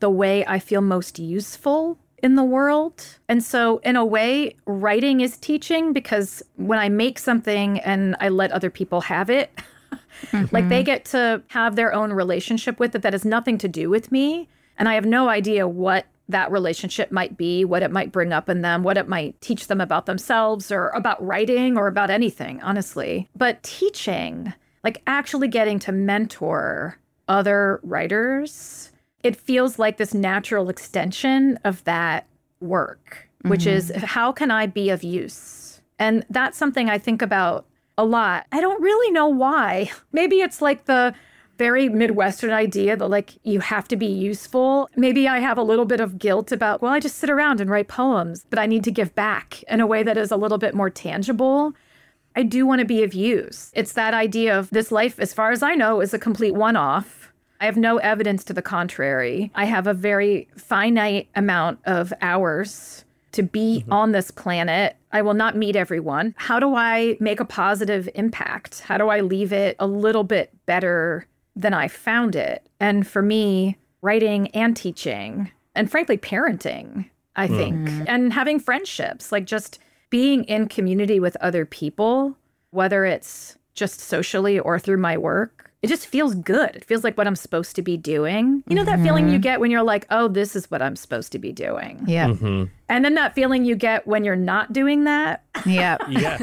the way I feel most useful in the world. And so in a way, writing is teaching, because when I make something and I let other people have it, like they get to have their own relationship with it that has nothing to do with me. And I have no idea what that relationship might be, what it might bring up in them, what it might teach them about themselves or about writing or about anything, honestly. But teaching, like actually getting to mentor other writers, it feels like this natural extension of that work, which is how can I be of use? And that's something I think about a lot. I don't really know why. Maybe it's like the very Midwestern idea that like you have to be useful. Maybe I have a little bit of guilt about, well, I just sit around and write poems, but I need to give back in a way that is a little bit more tangible. I do want to be of use. It's that idea of this life, as far as I know, is a complete one-off. I have no evidence to the contrary. I have a very finite amount of hours to be on this planet. I will not meet everyone. How do I make a positive impact? How do I leave it a little bit better than I found it? And for me, writing and teaching, and frankly, parenting, I think, and having friendships, like just being in community with other people, whether it's just socially or through my work, it just feels good. It feels like what I'm supposed to be doing. You know that feeling you get when you're like, oh, this is what I'm supposed to be doing. Yeah. And then that feeling you get when you're not doing that. Yeah.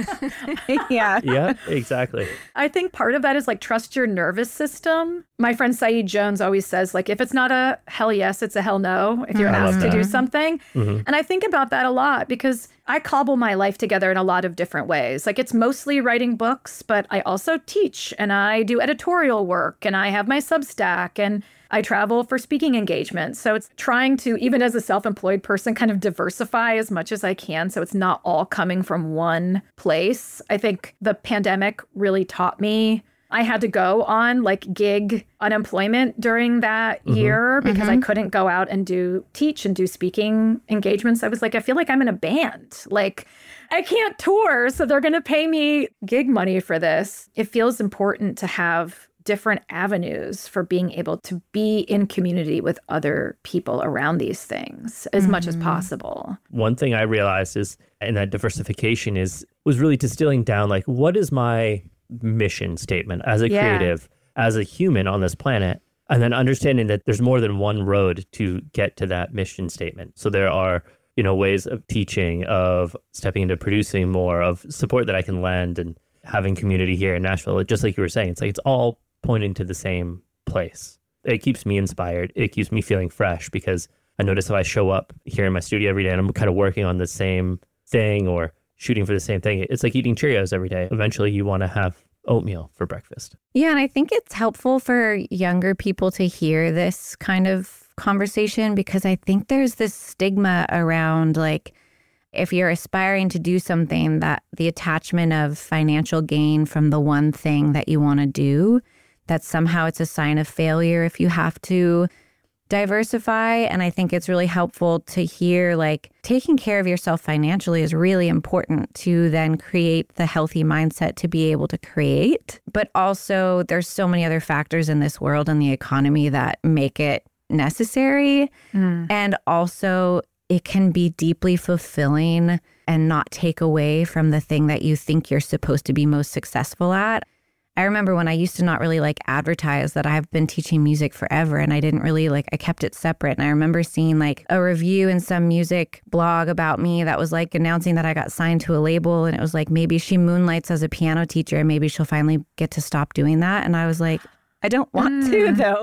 Yeah. Yeah, exactly. I think part of that is like trust your nervous system. My friend Saeed Jones always says, like, if it's not a hell yes, it's a hell no if you're asked to do something. And I think about that a lot because I cobble my life together in a lot of different ways. Like it's mostly writing books, but I also teach and I do editorial work and I have my Substack and I travel for speaking engagements. So it's trying to, even as a self-employed person, kind of diversify as much as I can so it's not all coming from one place. I think the pandemic really taught me. I had to go on like gig unemployment during that year because I couldn't go out and teach and do speaking engagements. I was like, I feel like I'm in a band. Like I can't tour, so they're going to pay me gig money for this. It feels important to have different avenues for being able to be in community with other people around these things as much as possible. One thing I realized is, and that diversification was really distilling down, like, what is my mission statement as a creative, as a human on this planet? And then understanding that there's more than one road to get to that mission statement. So there are, ways of teaching, of stepping into producing more, of support that I can lend and having community here in Nashville. Just like you were saying, it's like, it's all pointing to the same place. It keeps me inspired. It keeps me feeling fresh because I notice if I show up here in my studio every day and I'm kind of working on the same thing or shooting for the same thing, it's like eating Cheerios every day. Eventually you want to have oatmeal for breakfast. Yeah, and I think it's helpful for younger people to hear this kind of conversation because I think there's this stigma around like, if you're aspiring to do something, that the attachment of financial gain from the one thing that you want to do, that somehow it's a sign of failure if you have to diversify. And I think it's really helpful to hear like taking care of yourself financially is really important to then create the healthy mindset to be able to create. But also there's so many other factors in this world and the economy that make it necessary. And also it can be deeply fulfilling and not take away from the thing that you think you're supposed to be most successful at. I remember when I used to not really like advertise that I've been teaching music forever and I didn't really I kept it separate. And I remember seeing like a review in some music blog about me that was like announcing that I got signed to a label. And it was like, maybe she moonlights as a piano teacher and maybe she'll finally get to stop doing that. And I was like, I don't want to though.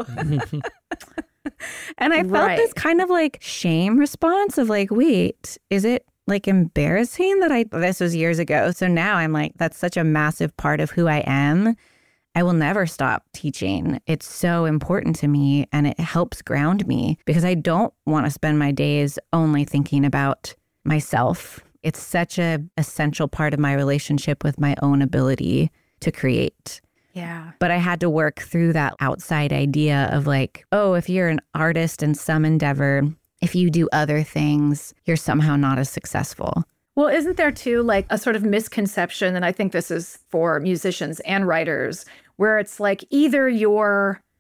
And I felt this kind of like shame response of like, wait, is it like embarrassing that this was years ago. So now I'm like, that's such a massive part of who I am. I will never stop teaching. It's so important to me and it helps ground me because I don't want to spend my days only thinking about myself. It's such an essential part of my relationship with my own ability to create. Yeah. But I had to work through that outside idea of like, oh, if you're an artist in some endeavor, if you do other things, you're somehow not as successful. Well, isn't there too like a sort of misconception, and I think this is for musicians and writers, where it's like either you're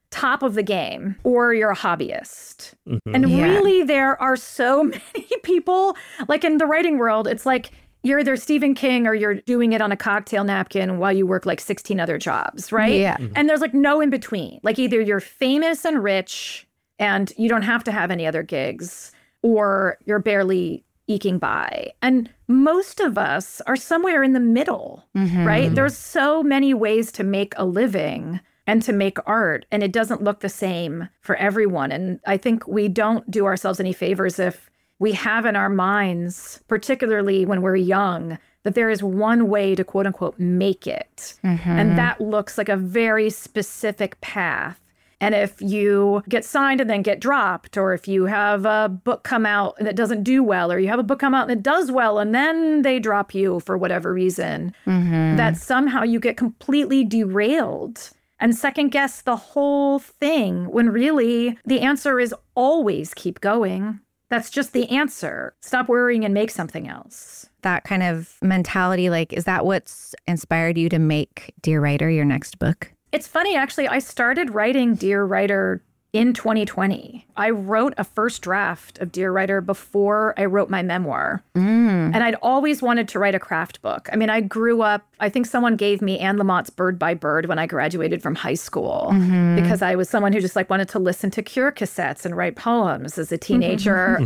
top of the game or you're a hobbyist. And really, there are so many people, like in the writing world, it's like you're either Stephen King or you're doing it on a cocktail napkin while you work like 16 other jobs, right? Yeah. And there's like no in between. Like either you're famous and rich and you don't have to have any other gigs, or you're barely eking by. And most of us are somewhere in the middle, right? There's so many ways to make a living and to make art, and it doesn't look the same for everyone. And I think we don't do ourselves any favors if we have in our minds, particularly when we're young, that there is one way to quote unquote make it. And that looks like a very specific path. And if you get signed and then get dropped, or if you have a book come out and it doesn't do well, or you have a book come out and it does well, and then they drop you for whatever reason, that somehow you get completely derailed and second guess the whole thing, when really the answer is always keep going. That's just the answer. Stop worrying and make something else. That kind of mentality, like, is that what's inspired you to make Dear Writer your next book? It's funny, actually, I started writing Dear Writer in 2020. I wrote a first draft of Dear Writer before I wrote my memoir. And I'd always wanted to write a craft book. I mean, I grew up, I think someone gave me Anne Lamott's Bird by Bird when I graduated from high school, because I was someone who just like wanted to listen to Cure cassettes and write poems as a teenager.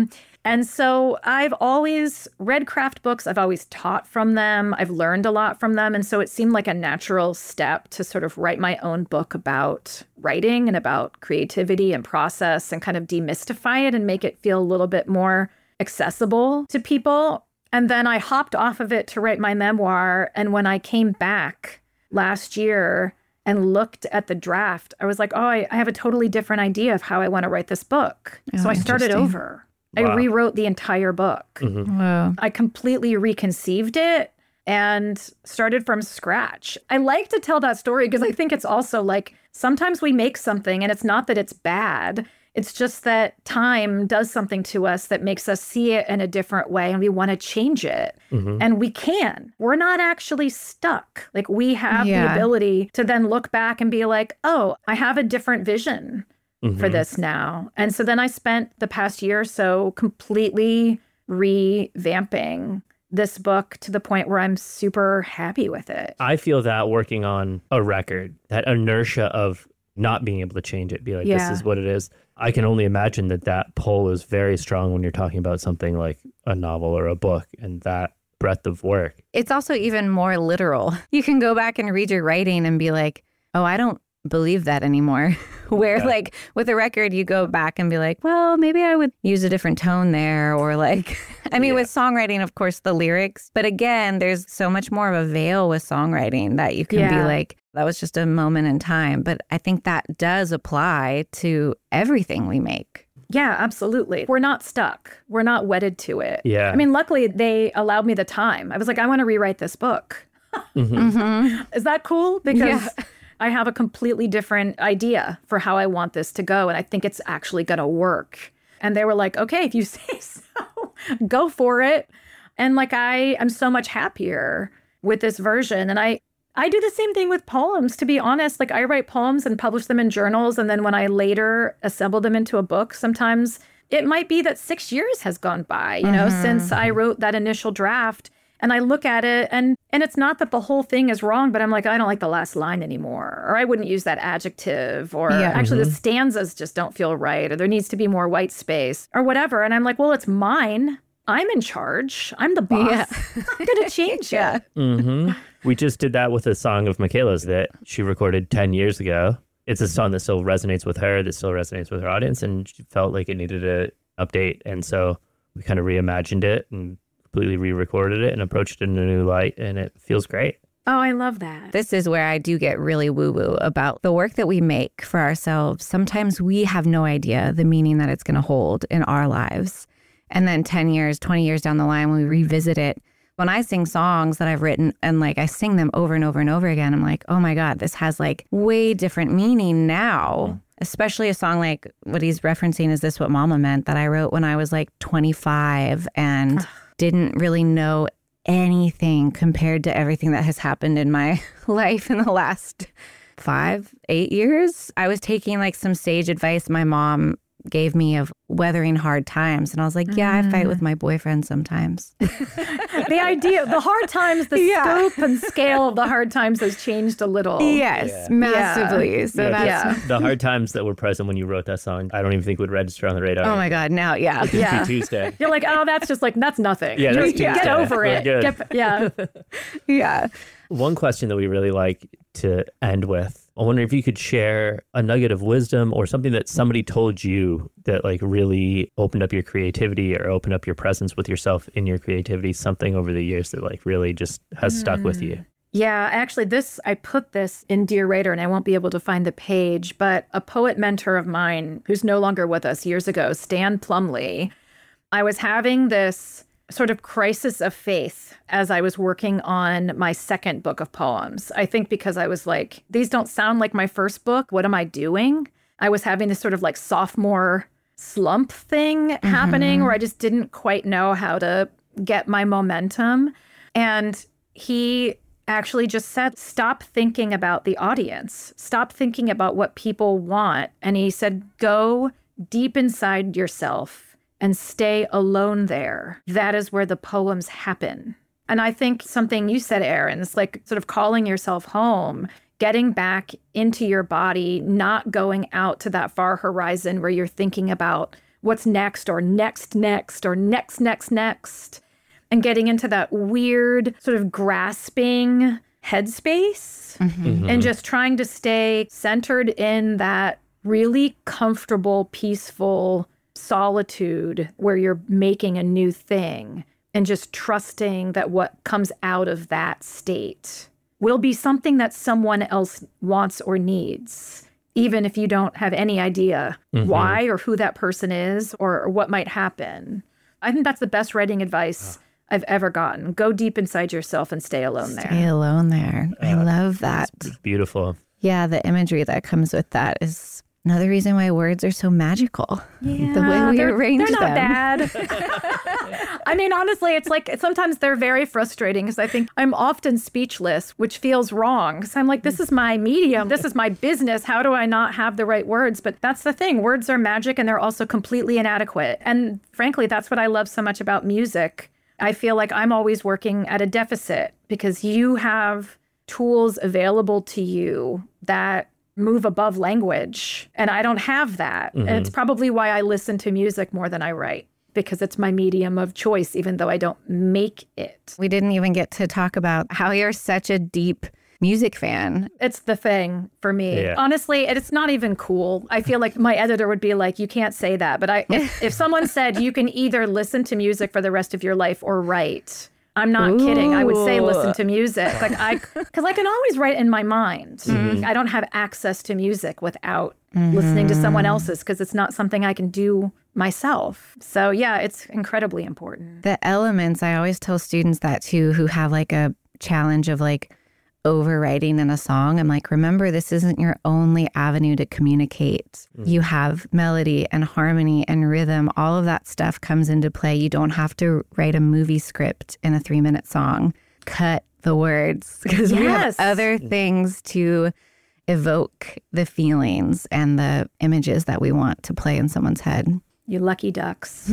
And so I've always read craft books. I've always taught from them. I've learned a lot from them. And so it seemed like a natural step to sort of write my own book about writing and about creativity and process, and kind of demystify it and make it feel a little bit more accessible to people. And then I hopped off of it to write my memoir. And when I came back last year and looked at the draft, I was like, oh, I have a totally different idea of how I want to write this book. So I started over. I rewrote the entire book. Wow. I completely reconceived it and started from scratch. I like to tell that story because I think it's also like sometimes we make something and it's not that it's bad. It's just that time does something to us that makes us see it in a different way, and we want to change it. And we can. We're not actually stuck. Like, we have the ability to then look back and be like, oh, I have a different vision for this now. And so then I spent the past year or so completely revamping this book to the point where I'm super happy with it. I feel that working on a record, that inertia of not being able to change it, be like, this is what it is. I can only imagine that pull is very strong when you're talking about something like a novel or a book, and that breadth of work. It's also even more literal. You can go back and read your writing and be like, oh, I don't believe that anymore. Where like with a record, you go back and be like, well, maybe I would use a different tone there. Or like, I mean, with songwriting, of course, the lyrics. But again, there's so much more of a veil with songwriting that you can be like, that was just a moment in time. But I think that does apply to everything we make. Yeah, absolutely. We're not stuck. We're not wedded to it. Yeah. I mean, luckily, they allowed me the time. I was like, I want to rewrite this book. Is that cool? Because I have a completely different idea for how I want this to go. And I think it's actually going to work. And they were like, okay, if you say so, go for it. And like, I am so much happier with this version. And I do the same thing with poems, to be honest. Like, I write poems and publish them in journals. And then when I later assemble them into a book, sometimes it might be that 6 years has gone by, you know, since I wrote that initial draft. And I look at it and it's not that the whole thing is wrong, but I'm like, I don't like the last line anymore. Or I wouldn't use that adjective. Or actually the stanzas just don't feel right. Or there needs to be more white space or whatever. And I'm like, well, it's mine. I'm in charge. I'm the boss. I'm going to change it. We just did that with a song of Michaela's that she recorded 10 years ago. It's a song that still resonates with her, that still resonates with her audience. And she felt like it needed an update. And so we kind of reimagined it and completely re-recorded it and approached it in a new light, and it feels great. Oh, I love that. This is where I do get really woo-woo about the work that we make for ourselves. Sometimes we have no idea the meaning that it's going to hold in our lives. And then 10 years, 20 years down the line, when we revisit it, when I sing songs that I've written and like I sing them over and over and over again, I'm like, oh my God, this has like way different meaning now. Especially a song like what he's referencing, Is This What Mama Meant, that I wrote when I was like 25 and didn't really know anything compared to everything that has happened in my life in the last 5, 8 years. I was taking like some sage advice my mom gave me of weathering hard times. And I was like, yeah, I fight with my boyfriend sometimes. The idea, the hard times, the scope and scale of the hard times has changed a little. Yes, massively. So that's the hard times that were present when you wrote that song, I don't even think would register on the radar. Oh my God, now, Tuesday. You're like, oh, that's just like, that's nothing. Yeah, that's Get over it. Yeah. One question that we really like to end with, I wonder if you could share a nugget of wisdom or something that somebody told you that like really opened up your creativity or opened up your presence with yourself in your creativity, something over the years that like really just has stuck with you. Yeah, actually I put this in Dear Writer and I won't be able to find the page, but a poet mentor of mine who's no longer with us years ago, Stan Plumley, I was having this sort of crisis of faith as I was working on my second book of poems. I think because I was like, these don't sound like my first book. What am I doing? I was having this sort of like sophomore slump thing happening where I just didn't quite know how to get my momentum. And he actually just said, stop thinking about the audience. Stop thinking about what people want. And he said, go deep inside yourself and stay alone there. That is where the poems happen. And I think something you said, Aaron, is like sort of calling yourself home, getting back into your body, not going out to that far horizon where you're thinking about what's next or next, or next, and getting into that weird sort of grasping headspace and just trying to stay centered in that really comfortable, peaceful solitude where you're making a new thing and just trusting that what comes out of that state will be something that someone else wants or needs, even if you don't have any idea why or who that person is or what might happen. I think that's the best writing advice I've ever gotten. Go deep inside yourself and stay alone there. Stay alone there. I love that. It's beautiful. Yeah, the imagery that comes with that is another reason why words are so magical. Yeah, the way we arrange them. They're not bad. I mean, honestly, it's like sometimes they're very frustrating because I think I'm often speechless, which feels wrong because I'm like, this is my medium. This is my business. How do I not have the right words? But that's the thing. Words are magic and they're also completely inadequate. And frankly, that's what I love so much about music. I feel like I'm always working at a deficit because you have tools available to you that move above language. And I don't have that. And it's probably why I listen to music more than I write, because it's my medium of choice, even though I don't make it. We didn't even get to talk about how you're such a deep music fan. It's the thing for me. Yeah. Honestly, it's not even cool. I feel like my editor would be like, you can't say that. But if someone said you can either listen to music for the rest of your life or write, I'm not kidding. I would say listen to music. Because I can always write in my mind. I don't have access to music without listening to someone else's because it's not something I can do myself. So yeah, it's incredibly important. The elements, I always tell students that too, who have like a challenge of like overwriting in a song. I'm like, remember, this isn't your only avenue to communicate. You have melody and harmony and rhythm. All of that stuff comes into play. You don't have to write a movie script in a 3-minute song. Cut the words because we have other things to evoke the feelings and the images that we want to play in someone's head. You lucky ducks.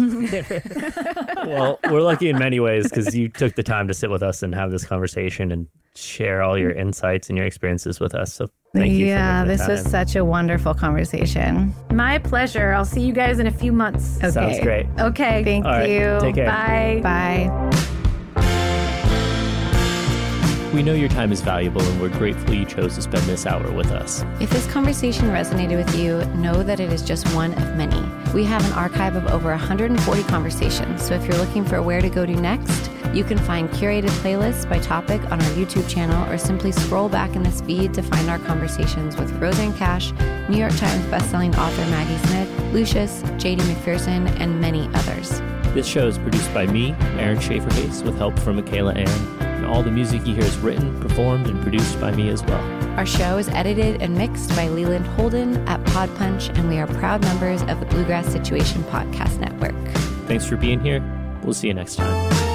Well, we're lucky in many ways because you took the time to sit with us and have this conversation and share all your insights and your experiences with us. So thank you. Yeah, this was such a wonderful conversation. My pleasure. I'll see you guys in a few months. Okay. Sounds great. Okay. Thank All you. Right. Take care. Bye. Bye. We know your time is valuable and we're grateful you chose to spend this hour with us. If this conversation resonated with you, know that it is just one of many. We have an archive of over 140 conversations, so if you're looking for where to go to next, you can find curated playlists by topic on our YouTube channel or simply scroll back in this feed to find our conversations with Roseanne Cash, New York Times bestselling author Maggie Smith, Lucius, J.D. McPherson, and many others. This show is produced by me, Aaron Schaefer-Hayes, with help from Michaela Ann. And all the music you hear is written, performed, and produced by me as well. Our show is edited and mixed by Leland Holden at Pod Punch, and we are proud members of the Bluegrass Situation Podcast Network. Thanks for being here. We'll see you next time.